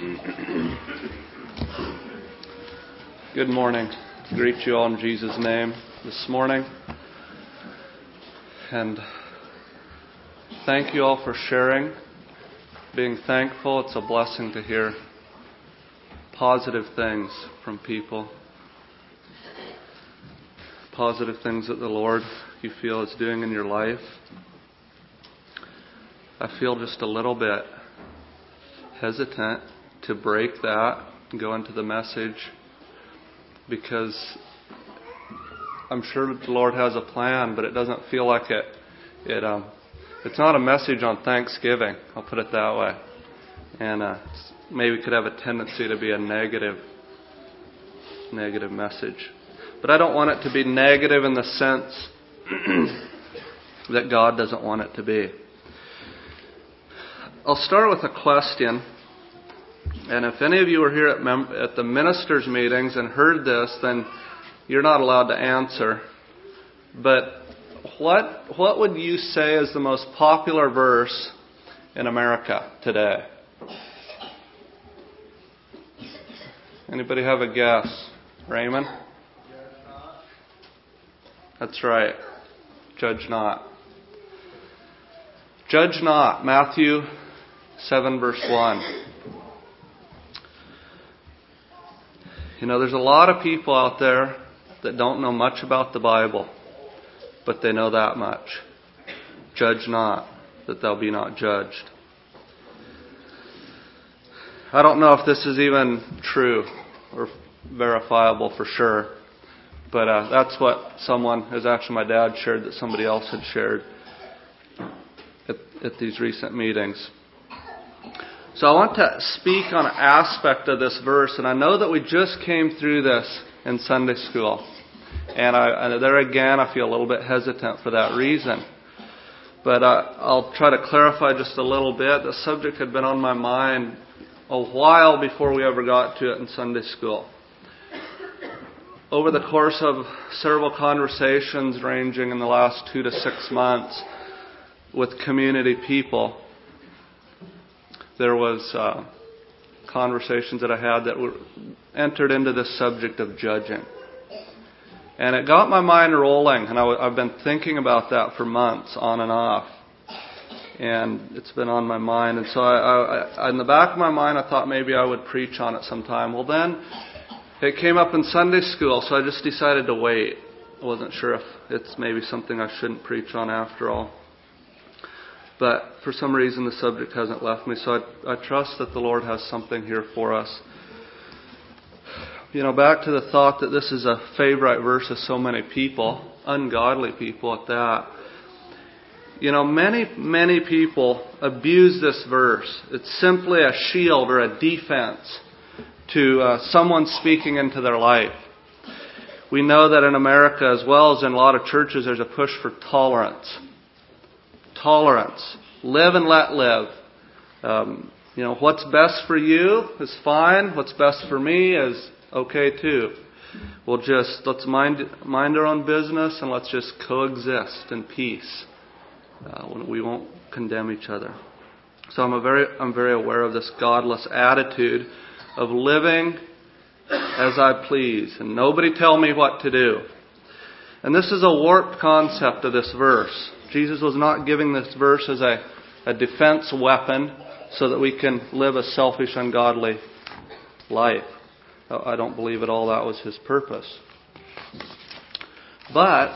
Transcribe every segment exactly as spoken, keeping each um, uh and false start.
Good morning. I greet you all in Jesus' name this morning. And thank you all for sharing, being thankful. It's a blessing to hear positive things from people. Positive things that the Lord, you feel, is doing in your life. I feel just a little bit hesitant to break that and go into the message, because I'm sure the Lord has a plan, but it doesn't feel like it. It um, it's not a message on Thanksgiving. I'll put it that way. And uh, maybe it could have a tendency to be a negative, negative message. But I don't want it to be negative in the sense that God doesn't want it to be. I'll start with a question. And if any of you were here at, mem- at the ministers' meetings and heard this, then you're not allowed to answer. But what what would you say is the most popular verse in America today? Anybody have a guess? Raymond? Judge not. That's right. Judge not. Judge not. Matthew seven verse one. You know, there's a lot of people out there that don't know much about the Bible, but they know that much. Judge not, that thou be not judged. I don't know if this is even true or verifiable for sure, but uh, that's what someone, it was actually my dad shared that somebody else had shared at, at these recent meetings. So I want to speak on an aspect of this verse, and I know that we just came through this in Sunday school. And, I, and there again, I feel a little bit hesitant for that reason. But uh, I'll try to clarify just a little bit. The subject had been on my mind a while before we ever got to it in Sunday school. Over the course of several conversations ranging in the last two to six months with community people, there was uh, conversations that I had that were entered into this subject of judging. And it got my mind rolling, and I w- I've been thinking about that for months, on and off. And it's been on my mind. And so I, I, in the back of my mind, I thought maybe I would preach on it sometime. Well, then it came up in Sunday school, so I just decided to wait. I wasn't sure if it's maybe something I shouldn't preach on after all. But for some reason the subject hasn't left me, so I, I trust that the Lord has something here for us. You know, back to the thought that this is a favorite verse of so many people, ungodly people at that. You know, many, many people abuse this verse. It's simply a shield or a defense to uh, someone speaking into their life. We know that in America, as well as in a lot of churches, there's a push for tolerance. Tolerance. Live and let live. Um, you know, what's best for you is fine. What's best for me is okay too. We'll just, let's mind mind our own business and let's just coexist in peace. Uh, we won't condemn each other. So I'm a very, I'm very aware of this godless attitude of living as I please and nobody tell me what to do. And this is a warped concept of this verse. Jesus was not giving this verse as a, a defense weapon so that we can live a selfish, ungodly life. I don't believe at all that was His purpose. But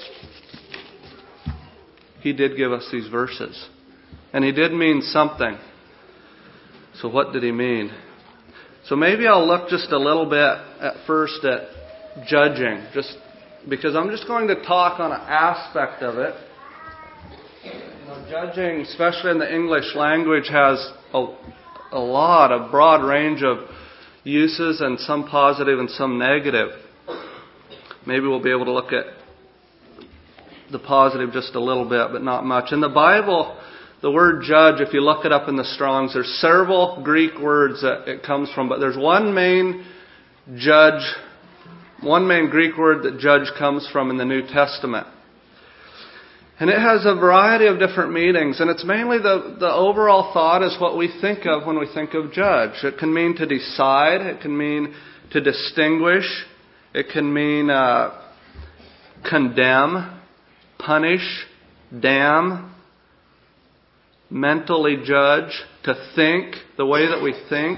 He did give us these verses. And He did mean something. So what did He mean? So maybe I'll look just a little bit at first at judging. Just because I'm just going to talk on an aspect of it. You know, judging, especially in the English language, has a, a lot, a broad range of uses, and some positive and some negative. Maybe we'll be able to look at the positive just a little bit, but not much. In the Bible, the word judge, if you look it up in the Strongs, there's several Greek words that it comes from, but there's one main judge, one main Greek word that judge comes from in the New Testament. And it has a variety of different meanings, and it's mainly the, the overall thought is what we think of when we think of judge. It can mean to decide, it can mean to distinguish, it can mean uh, condemn, punish, damn, mentally judge, to think, the way that we think,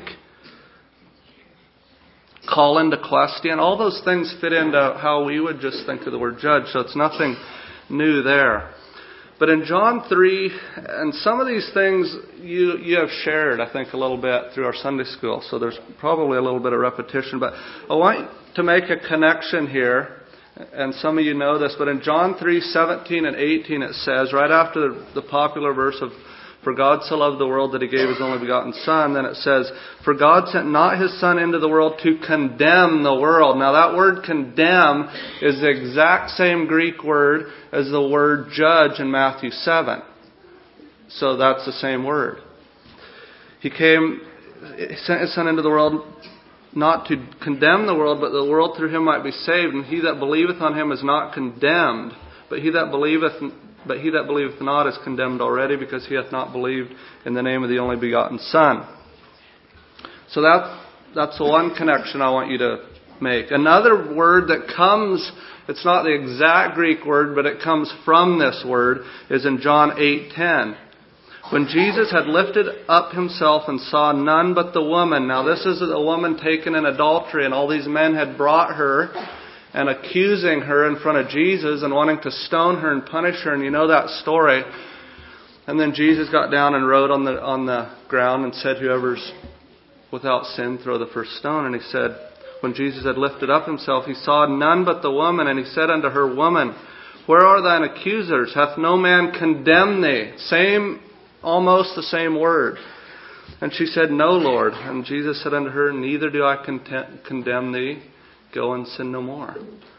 call into question. All those things fit into how we would just think of the word judge, so it's nothing new there. But in John three, and some of these things you you have shared, I think, a little bit through our Sunday school, so there's probably a little bit of repetition, but I want to make a connection here, and some of you know this, but in John three, seventeen and eighteen it says, right after the, the popular verse of "For God so loved the world that He gave His only begotten Son," then it says, "For God sent not His Son into the world to condemn the world." Now that word condemn is the exact same Greek word as the word judge in Matthew seven. So that's the same word. He came, He sent His Son into the world not to condemn the world, but the world through Him might be saved. And he that believeth on Him is not condemned, but he that believeth But he that believeth not is condemned already, because he hath not believed in the name of the only begotten Son. So that, that's the one connection I want you to make. Another word that comes, it's not the exact Greek word, but it comes from this word, is in John eight ten. When Jesus had lifted up Himself and saw none but the woman. Now this is a woman taken in adultery, and all these men had brought her and accusing her in front of Jesus and wanting to stone her and punish her. And you know that story. And then Jesus got down and wrote on the on the ground and said, "Whoever's without sin, throw the first stone." And He said, when Jesus had lifted up Himself, He saw none but the woman. And He said unto her, "Woman, where are thine accusers? Hath no man condemned thee?" Same, almost the same word. And she said, "No, Lord." And Jesus said unto her, "Neither do I content, condemn thee. Go and sin no more."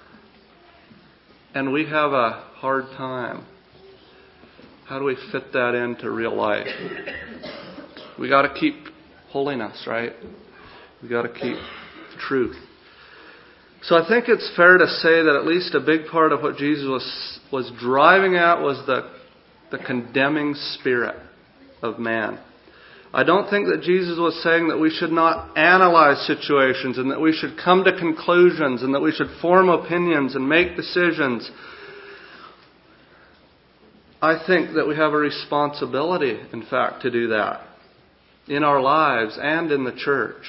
And we have a hard time. How do we fit that into real life? We got to keep holiness, right? We got to keep truth. So I think it's fair to say that at least a big part of what Jesus was was driving at was the the condemning spirit of man. I don't think that Jesus was saying that we should not analyze situations and that we should come to conclusions and that we should form opinions and make decisions. I think that we have a responsibility, in fact, to do that in our lives and in the church.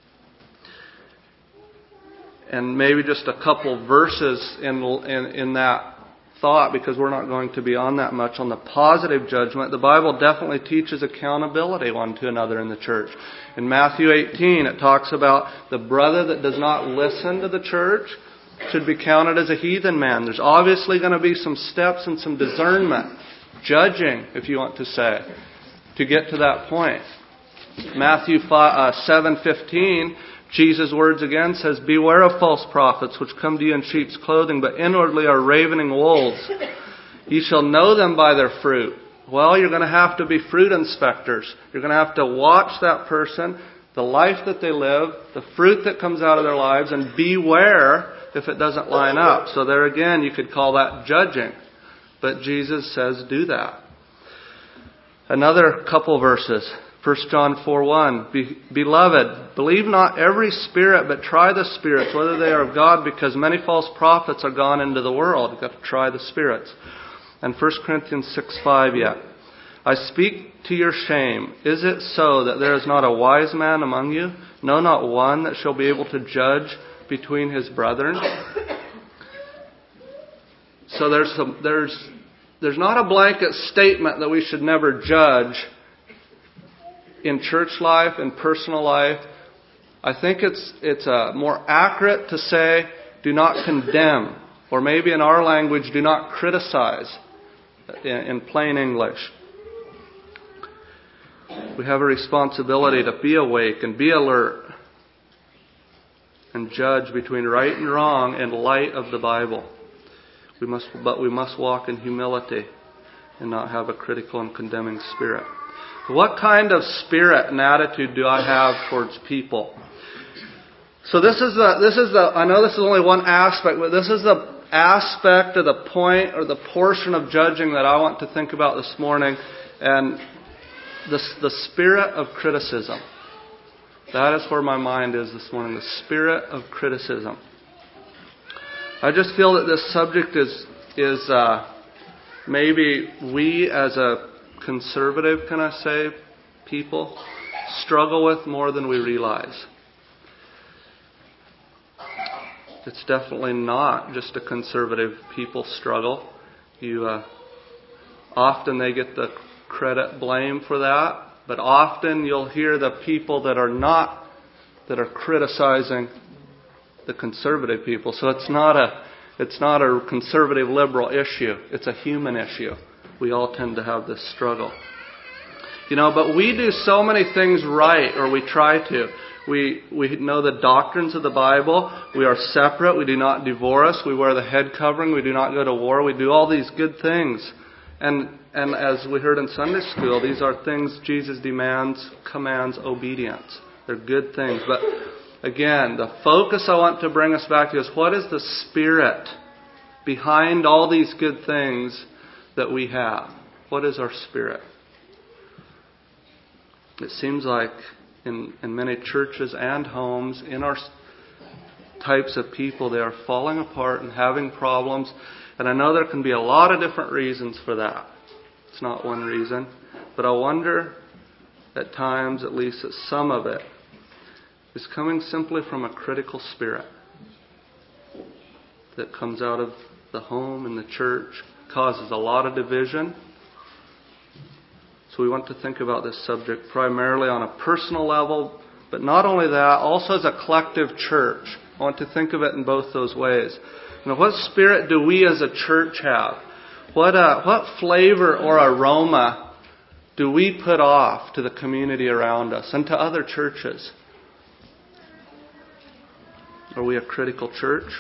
And maybe just a couple verses in, in, in that thought, because we're not going to be on that much on the positive judgment. The Bible definitely teaches accountability one to another in the church. In Matthew eighteen, it talks about the brother that does not listen to the church should be counted as a heathen man. There's obviously going to be some steps and some discernment, judging, if you want to say, to get to that point. Matthew seven fifteen, Jesus' words again says, "Beware of false prophets, which come to you in sheep's clothing, but inwardly are ravening wolves. Ye shall know them by their fruit." Well, you're going to have to be fruit inspectors. You're going to have to watch that person, the life that they live, the fruit that comes out of their lives, and beware if it doesn't line up. So there again, you could call that judging. But Jesus says do that. Another couple verses. First John four one, "Beloved, believe not every spirit, but try the spirits, whether they are of God, because many false prophets are gone into the world." You've got to try the spirits. And First Corinthians six five yet. "I speak to your shame. Is it so that there is not a wise man among you? No, not one, that shall be able to judge between his brethren?" So there's some, there's there's not a blanket statement that we should never judge in church life, in personal life. I think it's it's uh, more accurate to say, do not condemn. Or maybe in our language, do not criticize, in, in plain English. We have a responsibility to be awake and be alert and judge between right and wrong in light of the Bible. We must, but we must walk in humility and not have a critical and condemning spirit. What kind of spirit and attitude do I have towards people? So this is the, this is the, I know this is only one aspect, but this is the aspect or the point or the portion of judging that I want to think about this morning, and the, the spirit of criticism. That is where my mind is this morning, the spirit of criticism. I just feel that this subject is, is uh, maybe we as a conservative, can I say, people, struggle with more than we realize. It's definitely not just a conservative people struggle. You uh, often they get the credit blame for that, but often you'll hear the people that are not, that are criticizing the conservative people. So it's not a, it's not a conservative liberal issue. It's a human issue. We all tend to have this struggle. You know, but we do so many things right, or we try to. We we know the doctrines of the Bible. We are separate. We do not divorce. We wear the head covering. We do not go to war. We do all these good things. And and as we heard in Sunday school, these are things Jesus demands, commands obedience. They're good things. But again, the focus I want to bring us back to is, what is the spirit behind all these good things that we have? What is our spirit? It seems like in, in many churches and homes, in our types of people, they are falling apart and having problems. And I know there can be a lot of different reasons for that. It's not one reason. But I wonder, at times, at least, that some of it is coming simply from a critical spirit that comes out of the home and the church, causes a lot of division. So we want to think about this subject primarily on a personal level, but not only that, also as a collective church. I want to think of it in both those ways. You know, what spirit do we as a church have? What uh, what flavor or aroma do we put off to the community around us and to other churches? Are we a critical church?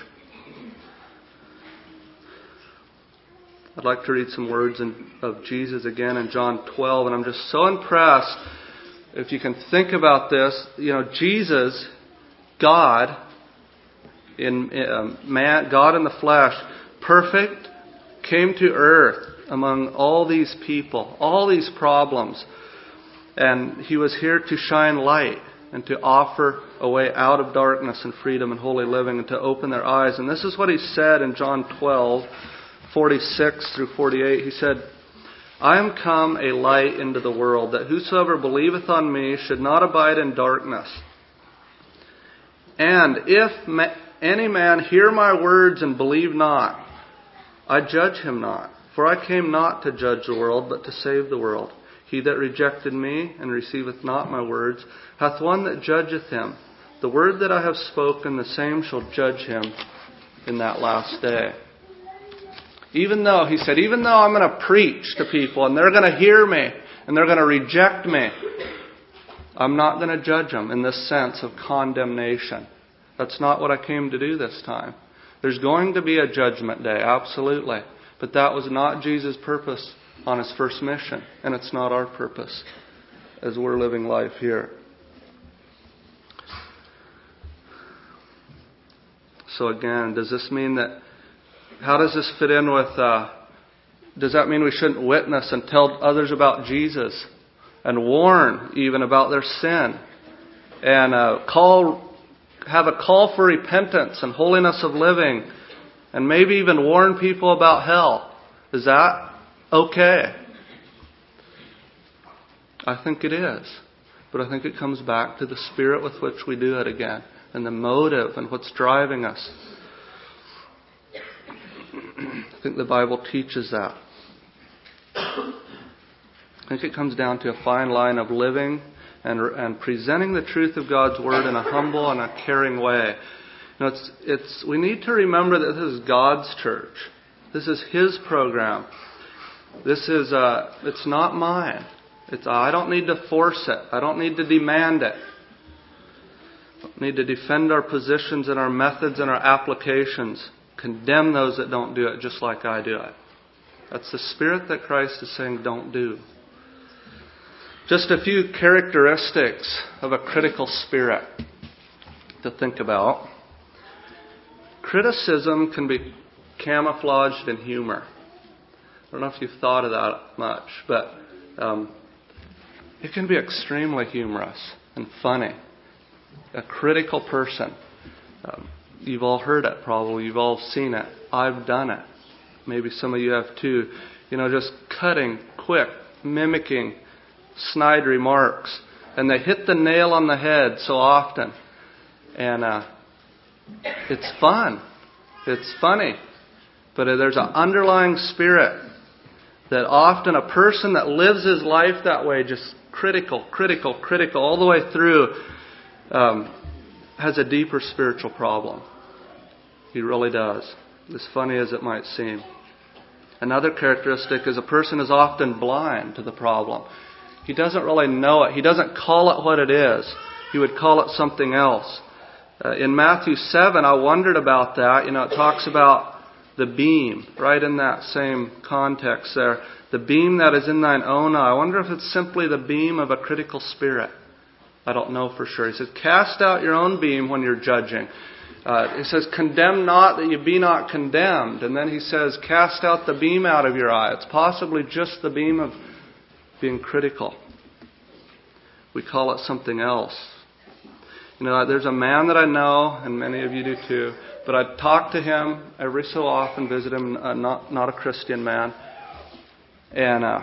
I'd like to read some words in, of Jesus again in John twelve, and I'm just so impressed. If you can think about this, you know, Jesus, God, in uh, man, God in the flesh, perfect, came to earth among all these people, all these problems, and He was here to shine light and to offer a way out of darkness and freedom and holy living, and to open their eyes. And this is what He said in John twelve. forty-six through forty-eight, He said, I am come a light into the world, that whosoever believeth on me should not abide in darkness. And if ma- any man hear my words and believe not, I judge him not. For I came not to judge the world, but to save the world. He that rejected me and receiveth not my words hath one that judgeth him. The word that I have spoken, the same shall judge him in that last day. Even though, He said, even though I'm going to preach to people and they're going to hear me and they're going to reject me, I'm not going to judge them in this sense of condemnation. That's not what I came to do this time. There's going to be a judgment day, absolutely. But that was not Jesus' purpose on His first mission. And it's not our purpose as we're living life here. So again, does this mean that How does this fit in with, uh, does that mean we shouldn't witness and tell others about Jesus and warn even about their sin and uh, call, have a call for repentance and holiness of living and maybe even warn people about hell? Is that okay? I think it is. But I think it comes back to the spirit with which we do it again and the motive and what's driving us. I think the Bible teaches that. I think it comes down to a fine line of living and and presenting the truth of God's Word in a humble and a caring way. You know, it's it's we need to remember that this is God's church. This is His program. This is uh, it's not mine. It's I don't need to force it. I don't need to demand it. I don't need to defend our positions and our methods and our applications. Condemn those that don't do it just like I do it. That's the spirit that Christ is saying don't do. Just a few characteristics of a critical spirit to think about. Criticism can be camouflaged in humor. I don't know if you've thought of that much, but um, it can be extremely humorous and funny. A critical person. Um, you've all heard it probably. You've all seen it. I've done it. Maybe some of you have too. You know, just cutting, quick, mimicking, snide remarks. And they hit the nail on the head so often. And uh, it's fun. It's funny. But there's an underlying spirit that often a person that lives his life that way, just critical, critical, critical, all the way through, um, has a deeper spiritual problem. He really does. As funny as it might seem. Another characteristic is a person is often blind to the problem. He doesn't really know it. He doesn't call it what it is. He would call it something else. Uh, in Matthew seven, I wondered about that. You know, it talks about the beam, right in that same context there. The beam that is in thine own eye. I wonder if it's simply the beam of a critical spirit. I don't know for sure. He says, cast out your own beam when you're judging. Uh, he says, condemn not that you be not condemned. And then he says, cast out the beam out of your eye. It's possibly just the beam of being critical. We call it something else. You know, there's a man that I know, and many of you do too, but I talk to him every so often, visit him, uh, not not a Christian man, and uh,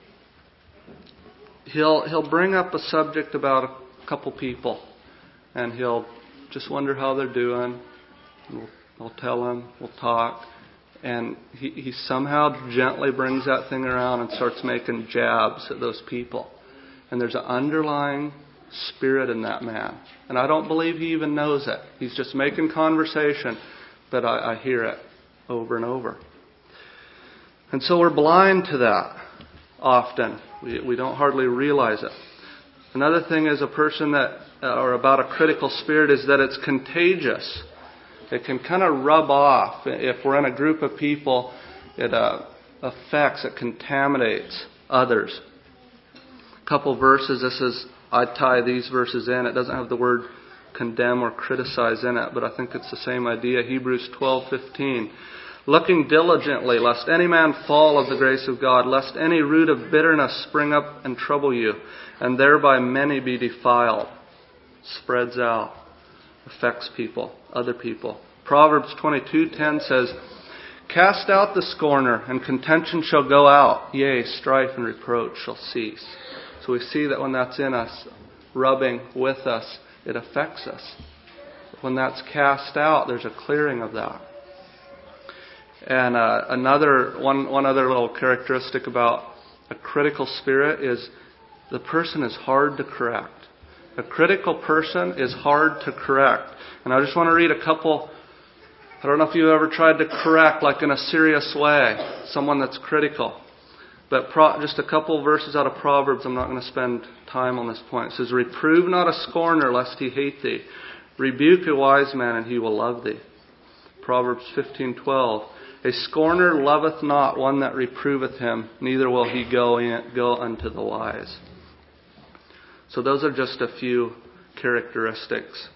he'll he'll bring up a subject about a couple people, and he'll just wonder how they're doing. We'll, I'll tell him, we'll talk, and he, he somehow gently brings that thing around and starts making jabs at those people. And there's an underlying spirit in that man. And I don't believe he even knows it. He's just making conversation, but I, I hear it over and over. And so we're blind to that often. We, we don't hardly realize it. Another thing is a person that, or about a critical spirit, is that it's contagious. It can kind of rub off. If we're in a group of people, it uh, affects, it contaminates others. A couple verses, this is, I tie these verses in. It doesn't have the word condemn or criticize in it, but I think it's the same idea. Hebrews twelve fifteen. Looking diligently, lest any man fall of the grace of God, lest any root of bitterness spring up and trouble you, and thereby many be defiled. Spreads out, affects people, other people. Proverbs twenty-two ten says, cast out the scorner, and contention shall go out. Yea, strife and reproach shall cease. So we see that when that's in us, rubbing with us, it affects us. When that's cast out, there's a clearing of that. And uh, another one, one other little characteristic about a critical spirit is the person is hard to correct. A critical person is hard to correct. And I just want to read a couple. I don't know if you've ever tried to correct, like in a serious way, someone that's critical. But pro, just a couple verses out of Proverbs. I'm not going to spend time on this point. It says, reprove not a scorner, lest he hate thee. Rebuke a wise man, and he will love thee. Proverbs fifteen twelve. A scorner loveth not one that reproveth him, neither will he go in, go unto the wise. So those are just a few characteristics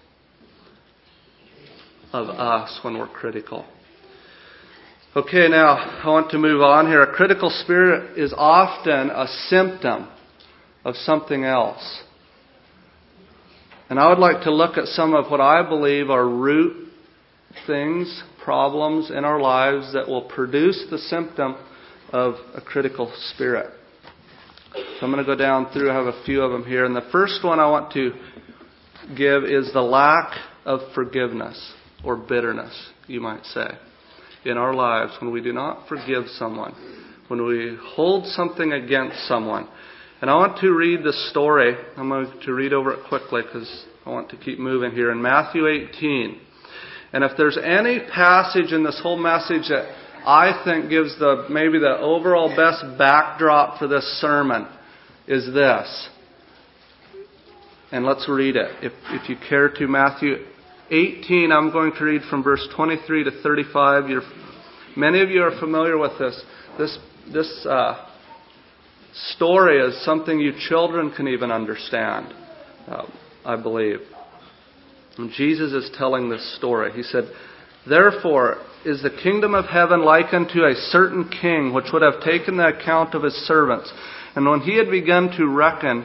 of us when we're critical. Okay, now I want to move on here. A critical spirit is often a symptom of something else. And I would like to look at some of what I believe are root things, problems in our lives that will produce the symptom of a critical spirit. So I'm going to go down through. I have a few of them here. And the first one I want to give is the lack of forgiveness or bitterness, you might say, in our lives when we do not forgive someone, when we hold something against someone. And I want to read the story. I'm going to read over it quickly because I want to keep moving here. In Matthew eighteen. And if there's any passage in this whole message that I think gives the maybe the overall best backdrop for this sermon, is this. And let's read it. If, if you care to, Matthew eighteen, I'm going to read from verse twenty-three to thirty-five. You're, many of you are familiar with this. This, this uh, story is something you children can even understand, uh, I believe. And Jesus is telling this story. He said, therefore, is the kingdom of heaven like unto a certain king, which would have taken the account of his servants. And when he had begun to reckon,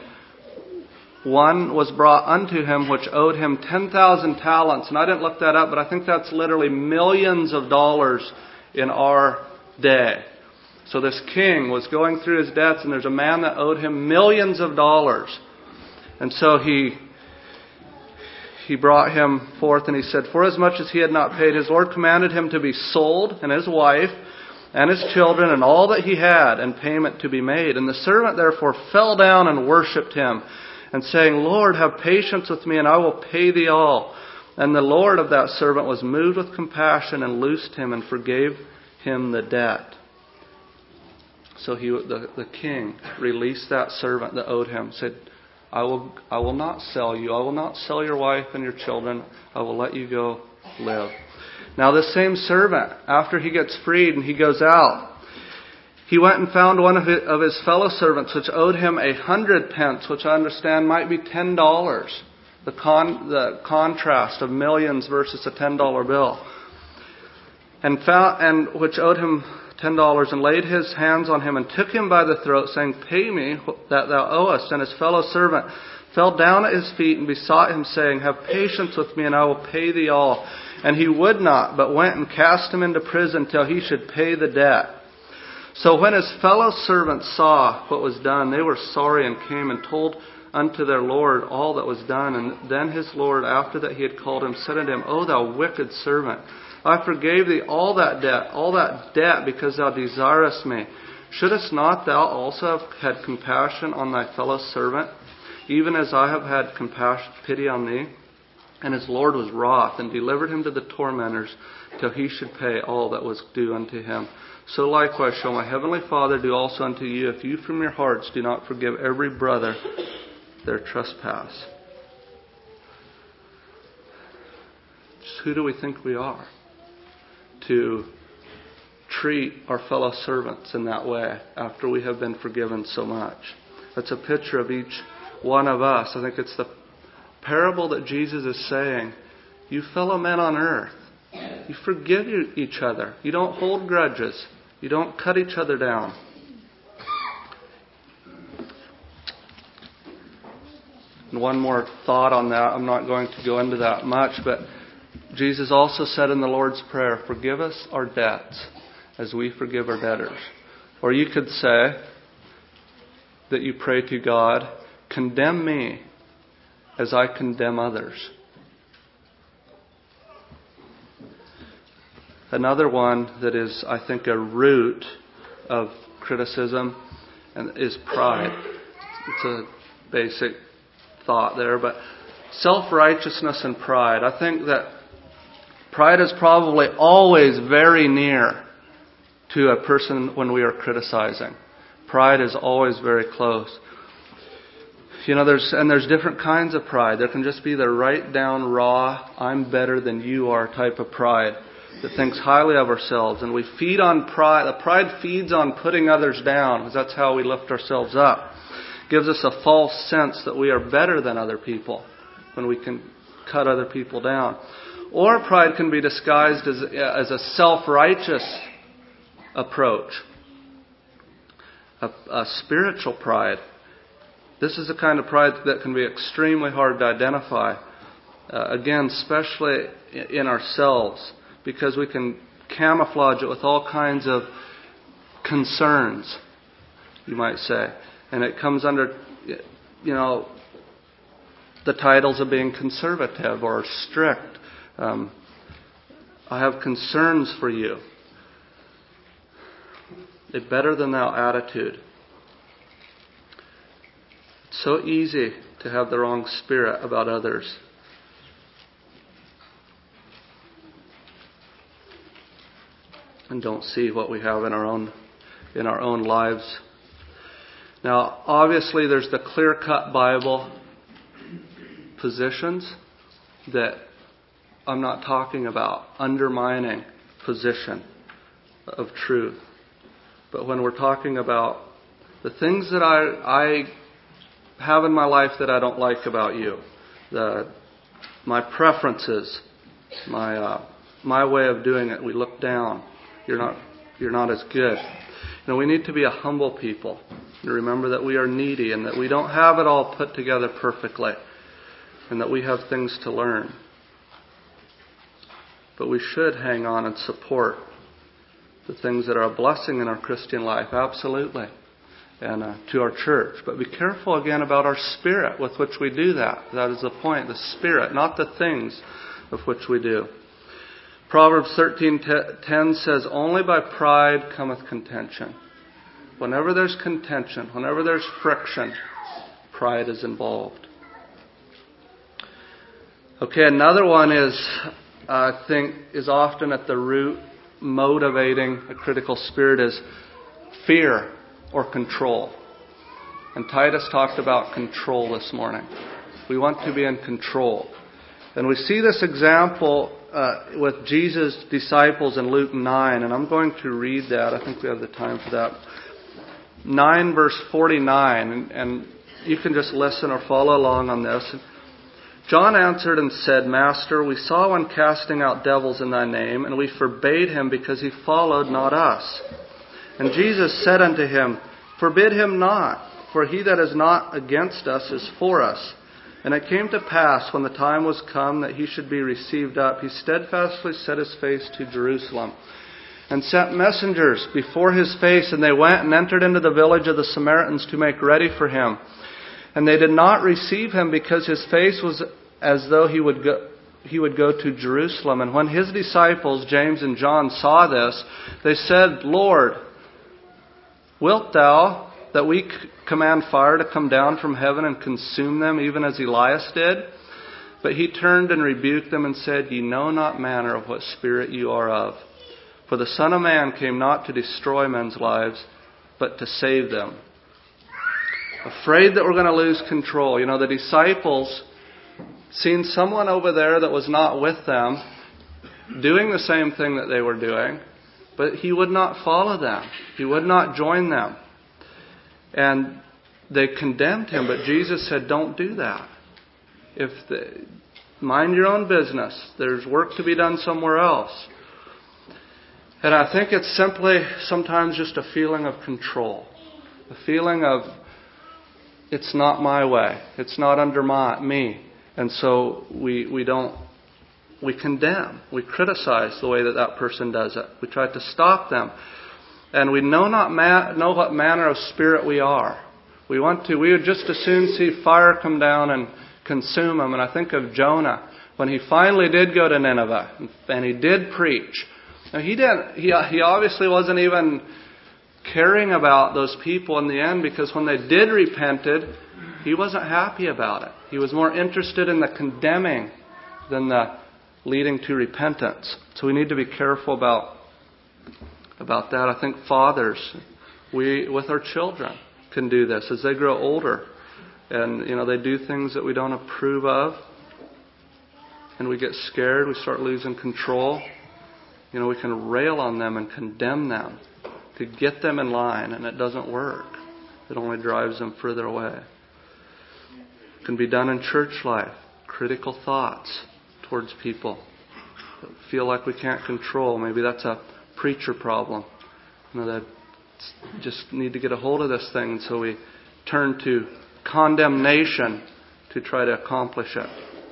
one was brought unto him which owed him ten thousand talents. And I didn't look that up, but I think that's literally millions of dollars in our day. So this king was going through his debts, and there's a man that owed him millions of dollars. And so he he brought him forth, and he said, forasmuch as he had not paid, his Lord commanded him to be sold, and his wife, and his children, and all that he had, and payment to be made. And the servant therefore fell down and worshipped him, and saying, Lord, have patience with me, and I will pay thee all. And the Lord of that servant was moved with compassion, and loosed him, and forgave him the debt. So he, the, the king released that servant that owed him, said, I will, I will not sell you. I will not sell your wife and your children. I will let you go live. Now this same servant, after he gets freed and he goes out, he went and found one of his, of his fellow servants which owed him a hundred pence, which I understand might be ten dollars. The con, the contrast of millions versus a ten dollar bill. And found, and which owed him ten dollars, and laid his hands on him and took him by the throat, saying, pay me that thou owest. And his fellow servant fell down at his feet and besought him, saying, have patience with me, and I will pay thee all. And he would not, but went and cast him into prison till he should pay the debt. So when his fellow servants saw what was done, they were sorry, and came and told unto their Lord all that was done. And then his Lord, after that he had called him, said unto him, O thou wicked servant, I forgave thee all that debt, all that debt, because thou desirest me. Shouldest not thou also have had compassion on thy fellow servant, even as I have had compassion, pity on thee? And his Lord was wroth, and delivered him to the tormentors, till he should pay all that was due unto him. So likewise shall my heavenly Father do also unto you, if you from your hearts do not forgive every brother their trespass. Just who do we think we are to treat our fellow servants in that way after we have been forgiven so much? That's a picture of each one of us. I think it's the parable that Jesus is saying, you fellow men on earth, you forgive each other. You don't hold grudges. You don't cut each other down. And one more thought on that. I'm not going to go into that much, but Jesus also said in the Lord's Prayer, forgive us our debts as we forgive our debtors. Or you could say that you pray to God, condemn me as I condemn others. Another one that is, I think, a root of criticism and is pride. It's a basic thought there, but self-righteousness and pride. I think that pride is probably always very near to a person when we are criticizing. Pride is always very close. You know, there's and there's different kinds of pride. There can just be the right down raw, I'm better than you are type of pride that thinks highly of ourselves. And we feed on pride. The pride feeds on putting others down, because that's how we lift ourselves up. It gives us a false sense that we are better than other people when we can cut other people down. Or pride can be disguised as, as a self-righteous approach, a, a spiritual pride. This is the kind of pride that can be extremely hard to identify. Uh, again, especially in ourselves, because we can camouflage it with all kinds of concerns, you might say. And it comes under, you know, the titles of being conservative or strict. Um, I have concerns for you. A better than thou attitude. It's so easy to have the wrong spirit about others. And don't see what we have in our own in our own lives. Now, obviously, there's the clear-cut Bible positions that I'm not talking about undermining position of truth. But when we're talking about the things that I, I have in my life that I don't like about you, the my preferences, my uh, my way of doing it. We look down. You're not, you're not as good. You know, we need to be a humble people. And remember that we are needy and that we don't have it all put together perfectly. And that we have things to learn. But we should hang on and support the things that are a blessing in our Christian life. Absolutely. And uh, to our church. But be careful again about our spirit with which we do that. That is the point. The spirit, not the things of which we do. Proverbs thirteen ten says, only by pride cometh contention. Whenever there's contention, whenever there's friction, pride is involved. Okay, another one is, I think, is often at the root motivating a critical spirit is fear or control. And Titus talked about control this morning. We want to be in control. And we see this example uh, with Jesus' disciples in Luke nine. And I'm going to read that. I think we have the time for that. nine verse forty-nine. And, and you can just listen or follow along on this. John answered and said, Master, we saw one casting out devils in thy name, and we forbade him because he followed not us. And Jesus said unto him, Forbid him not, for he that is not against us is for us. And it came to pass, when the time was come that he should be received up, he steadfastly set his face to Jerusalem, and sent messengers before his face, and they went and entered into the village of the Samaritans to make ready for him. And they did not receive him, because his face was as though he would go, he would go to Jerusalem. And when his disciples, James and John, saw this, they said, Lord, wilt thou that we command fire to come down from heaven and consume them, even as Elias did? But he turned and rebuked them and said, Ye know not manner of what spirit you are of. For the Son of Man came not to destroy men's lives, but to save them. Afraid that we're going to lose control. You know, the disciples seen someone over there that was not with them doing the same thing that they were doing, but he would not follow them. He would not join them. And they condemned him, but Jesus said, don't do that. If the, mind your own business. There's work to be done somewhere else. And I think it's simply sometimes just a feeling of control. A feeling of, it's not my way. It's not under my, me. And so we, we don't, we condemn. We criticize the way that that person does it. We try to stop them. And we know not ma- know what manner of spirit we are. We want to, we would just as soon see fire come down and consume them. And I think of Jonah, when he finally did go to Nineveh and he did preach. Now he didn't, he, he obviously wasn't even caring about those people in the end, because when they did repented, he wasn't happy about it. He was more interested in the condemning than the leading to repentance. So we need to be careful about about that. I think fathers, we with our children can do this as they grow older, and you know they do things that we don't approve of, and we get scared. We start losing control. You know, we can rail on them and condemn them to get them in line, and it doesn't work. It only drives them further away. It can be done in church life. Critical thoughts towards people that feel like we can't control. Maybe that's a preacher problem. You know, that just need to get a hold of this thing, and so we turn to condemnation to try to accomplish it.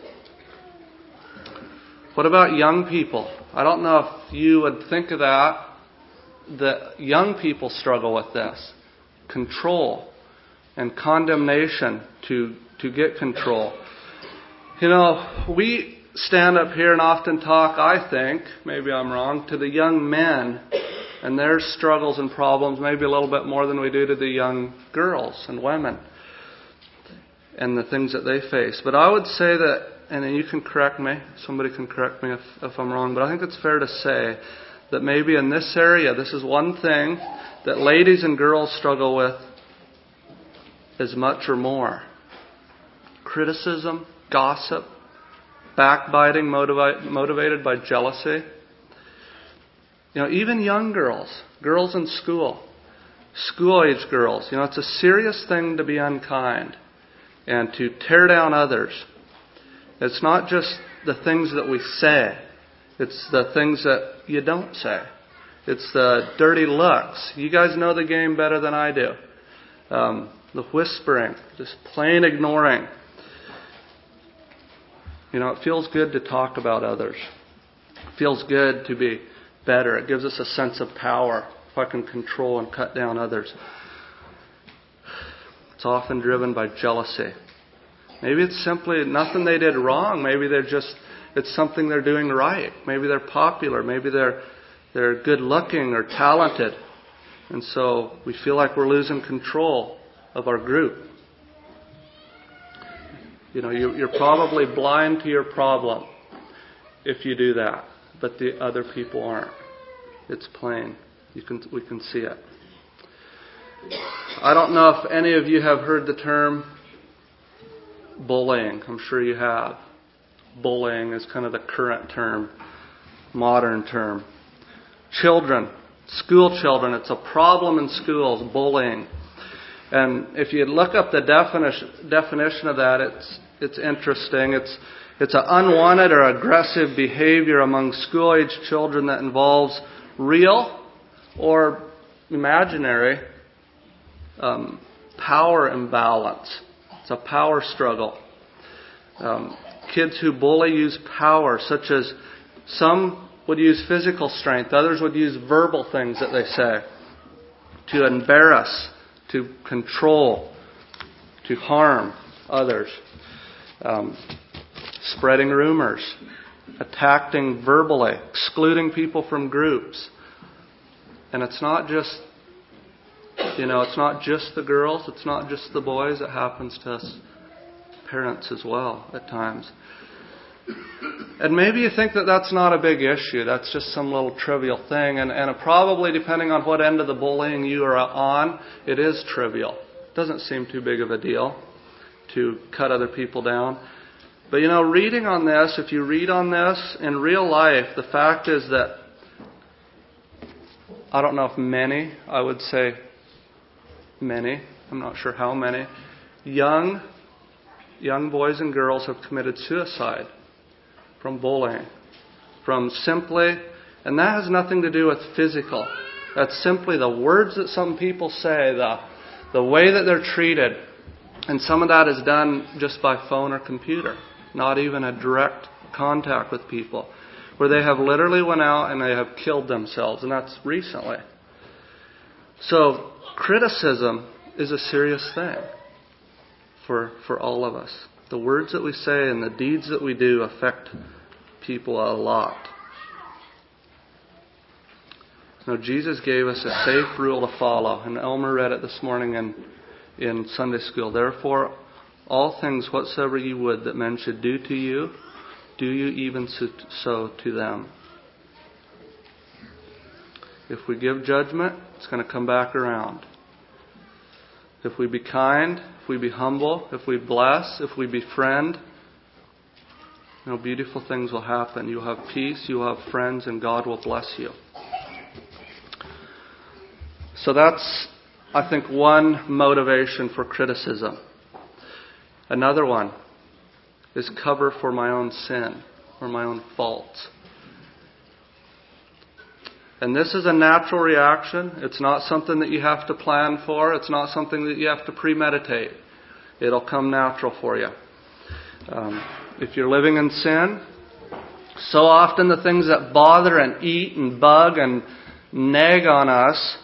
What about young people? I don't know if you would think of that. That young people struggle with this. Control and condemnation to, to get control. You know, we stand up here and often talk, I think, maybe I'm wrong, to the young men and their struggles and problems maybe a little bit more than we do to the young girls and women and the things that they face. But I would say that, and you can correct me, somebody can correct me if, if I'm wrong, but I think it's fair to say that maybe in this area, this is one thing that ladies and girls struggle with as much or more. Criticism, gossip, backbiting motivi- motivated by jealousy. You know, even young girls, girls in school, school-age girls, you know, it's a serious thing to be unkind and to tear down others. It's not just the things that we say. It's the things that you don't say. It's the dirty looks. You guys know the game better than I do. Um, the whispering, just plain ignoring. You know, it feels good to talk about others. It feels good to be better. It gives us a sense of power if I can control and cut down others. It's often driven by jealousy. Maybe it's simply nothing they did wrong. Maybe they're just, it's something they're doing right. Maybe they're popular. Maybe they're they're good looking or talented. And so we feel like we're losing control of our group. You know, you, you're probably blind to your problem if you do that. But the other people aren't. It's plain. You can we can see it. I don't know if any of you have heard the term bullying. I'm sure you have. Bullying is kind of the current term, modern term. Children, school children, it's a problem in schools, bullying. And if you look up the definition definition of that, it's it's interesting. It's it's an unwanted or aggressive behavior among school-age children that involves real or imaginary um, power imbalance. It's a power struggle. Um, kids who bully use power, such as some would use physical strength, others would use verbal things that they say to embarrass, to control, to harm others. Um, spreading rumors, attacking verbally, excluding people from groups. And it's not just, you know, it's not just the girls, it's not just the boys. It happens to us parents as well at times. And maybe you think that that's not a big issue. That's just some little trivial thing. And, and probably, depending on what end of the bullying you are on, it is trivial. It doesn't seem too big of a deal to cut other people down. But, you know, reading on this, if you read on this, in real life, the fact is that, I don't know if many, I would say many, I'm not sure how many, young, young boys and girls have committed suicide from bullying. From simply, and that has nothing to do with physical. That's simply the words that some people say, the, the way that they're treated. And some of that is done just by phone or computer. Not even a direct contact with people. Where they have literally went out and they have killed themselves. And that's recently. So, criticism is a serious thing for, for all of us. The words that we say and the deeds that we do affect people a lot. Now, Jesus gave us a safe rule to follow. And Elmer read it this morning in, in Sunday school. Therefore, all things whatsoever you would that men should do to you, do you even so to them. If we give judgment, it's going to come back around. If we be kind, if we be humble, if we bless, if we befriend, you know, beautiful things will happen. You'll have peace, you'll have friends, and God will bless you. So that's, I think, one motivation for criticism. Another one is cover for my own sin or my own faults. And this is a natural reaction. It's not something that you have to plan for. It's not something that you have to premeditate. It'll come natural for you. Um, if you're living in sin, so often the things that bother and eat and bug and nag on us,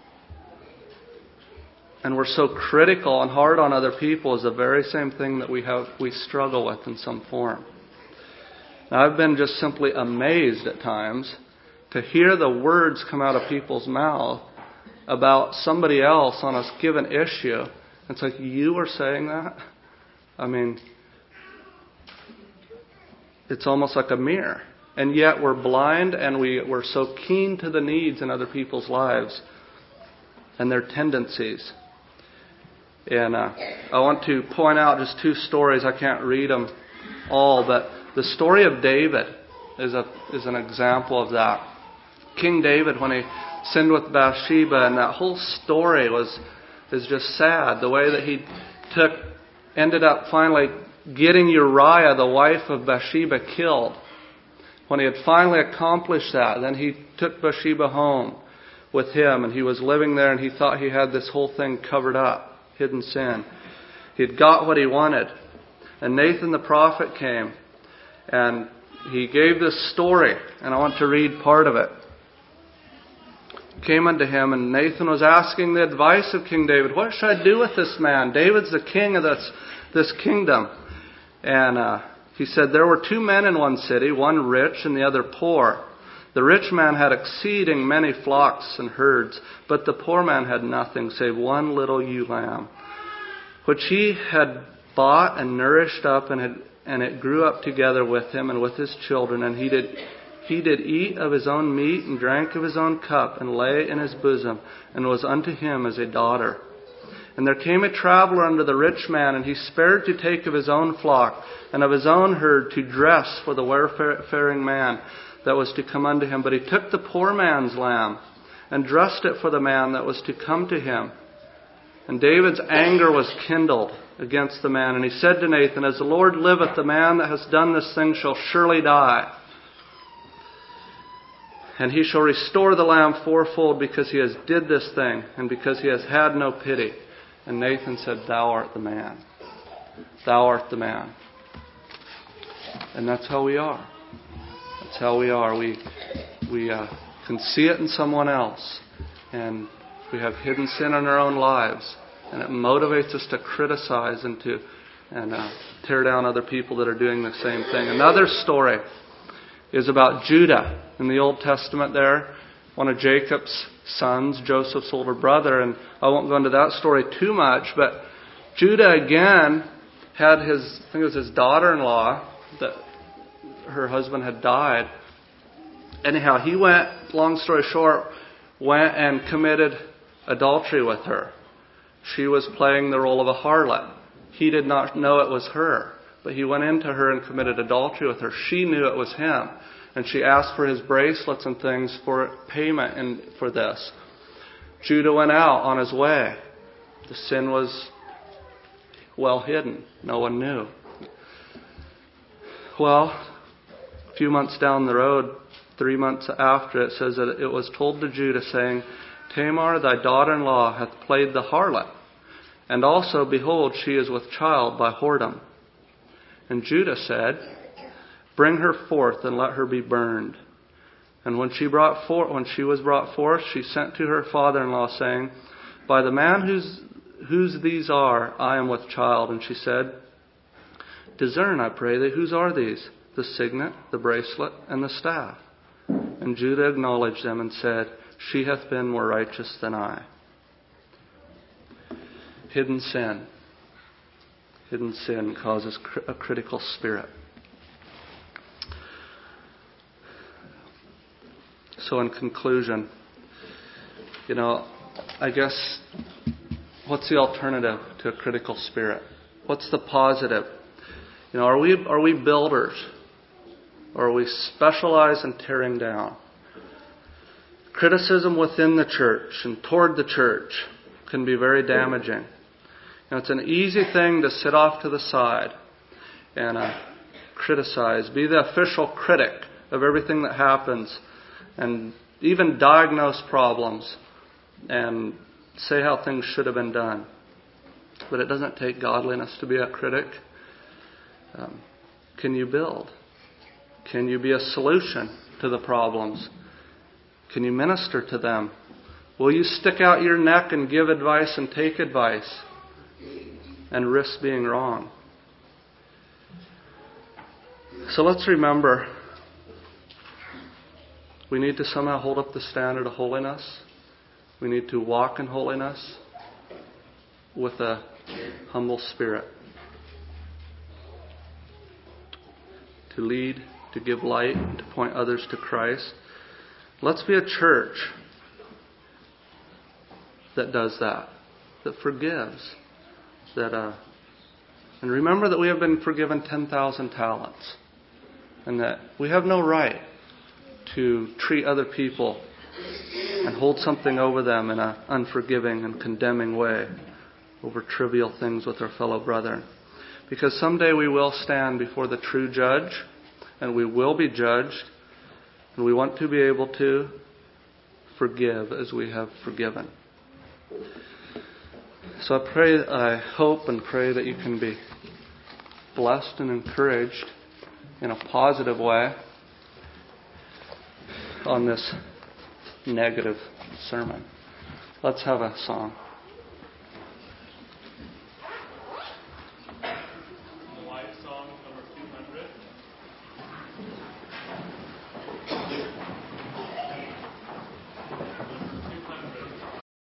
and we're so critical and hard on other people, is the very same thing that we have we struggle with in some form. Now, I've been just simply amazed at times to hear the words come out of people's mouth about somebody else on a given issue. It's like, you are saying that? I mean, it's almost like a mirror. And yet we're blind and we, we're so keen to the needs in other people's lives and their tendencies. And uh, I want to point out just two stories. I can't read them all, but the story of David is a is an example of that. King David, when he sinned with Bathsheba, and that whole story was is just sad. The way that he took, ended up finally getting Uriah, the wife of Bathsheba, killed. When he had finally accomplished that, then he took Bathsheba home with him, and he was living there, and he thought he had this whole thing covered up, hidden sin. He had got what he wanted. And Nathan the prophet came, and he gave this story, and I want to read part of it. Came unto him, and Nathan was asking the advice of King David. What should I do with this man? David's the king of this, this kingdom. And uh, he said, there were two men in one city, one rich and the other poor. The rich man had exceeding many flocks and herds, but the poor man had nothing save one little ewe lamb, which he had bought and nourished up, and, had, and it grew up together with him and with his children. And he did, he did eat of his own meat and drank of his own cup, and lay in his bosom, and was unto him as a daughter. And there came a traveller unto the rich man, and he spared to take of his own flock and of his own herd to dress for the wayfaring man that was to come unto him. But he took the poor man's lamb and dressed it for the man that was to come to him. And David's anger was kindled against the man. And he said to Nathan, as the Lord liveth, the man that has done this thing shall surely die. And he shall restore the lamb fourfold, because he has did this thing, and because he has had no pity. And Nathan said, thou art the man. Thou art the man. And that's how we are. That's how we are. We we uh, can see it in someone else. And we have hidden sin in our own lives. And it motivates us to criticize and to and uh, tear down other people that are doing the same thing. Another story is about Judah in the Old Testament there. One of Jacob's sons, Joseph's older brother. And I won't go into that story too much. But Judah again had his, I think it was his daughter-in-law, that her husband had died. Anyhow, he went, long story short, went and committed adultery with her. She was playing the role of a harlot. He did not know it was her, but he went into her and committed adultery with her. She knew it was him, and she asked for his bracelets and things for payment and for this. Judah went out on his way. The sin was well hidden. No one knew. Well, a few months down the road, three months after, it says that it was told to Judah, saying, Tamar, thy daughter-in-law, hath played the harlot, and also, behold, she is with child by whoredom. And Judah said, bring her forth, and let her be burned. And when she brought forth, when she was brought forth, she sent to her father-in-law, saying, by the man whose whose these are, I am with child. And she said, discern, I pray thee, whose are these? The signet, the bracelet, and the staff. And Judah acknowledged them and said, she hath been more righteous than I. Hidden sin. Hidden sin causes a critical spirit. So in conclusion, you know, I guess, what's the alternative to a critical spirit? What's the positive? You know, are we are we builders? Or are we specialize in tearing down? Criticism within the church and toward the church can be very damaging. You know, it's an easy thing to sit off to the side and uh, criticize, be the official critic of everything that happens, and even diagnose problems and say how things should have been done. But it doesn't take godliness to be a critic. Um, can you build? Can you be a solution to the problems? Can you minister to them? Will you stick out your neck and give advice and take advice and risk being wrong? So let's remember, we need to somehow hold up the standard of holiness. We need to walk in holiness with a humble spirit. To lead, to give light, and to point others to Christ. Let's be a church that does that, that forgives, that uh, and remember that we have been forgiven ten thousand talents, and that we have no right to treat other people and hold something over them in an unforgiving and condemning way over trivial things with our fellow brethren. Because someday we will stand before the true judge, and we will be judged And we want to be able to forgive as we have forgiven. So I pray, I hope and pray that you can be blessed and encouraged in a positive way on this negative sermon. Let's have a song.